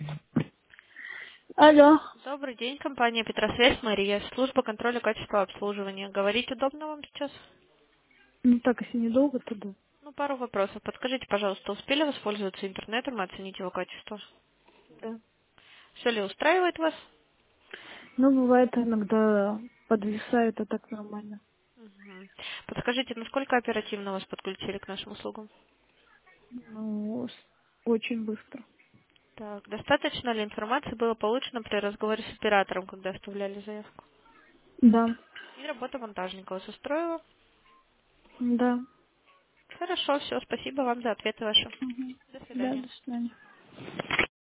Алло. Добрый день, компания Петросвязь, Мария, служба контроля качества обслуживания. Говорить удобно вам сейчас? Ну так, если недолго, то да. Ну, пару вопросов. Подскажите, пожалуйста, успели воспользоваться интернетом и оценить его качество? Да. Все ли устраивает вас? Ну, бывает иногда подвисает, а так нормально. Мгм. Подскажите, насколько оперативно вас подключили к нашим услугам? Ну, очень быстро. Так, достаточно ли информации было получено при разговоре с оператором, когда оставляли заявку? Да. И работа монтажника вас устроила? Да. Хорошо, все, спасибо вам за ответы ваши. Мгм. До Да, свидания. до свидания.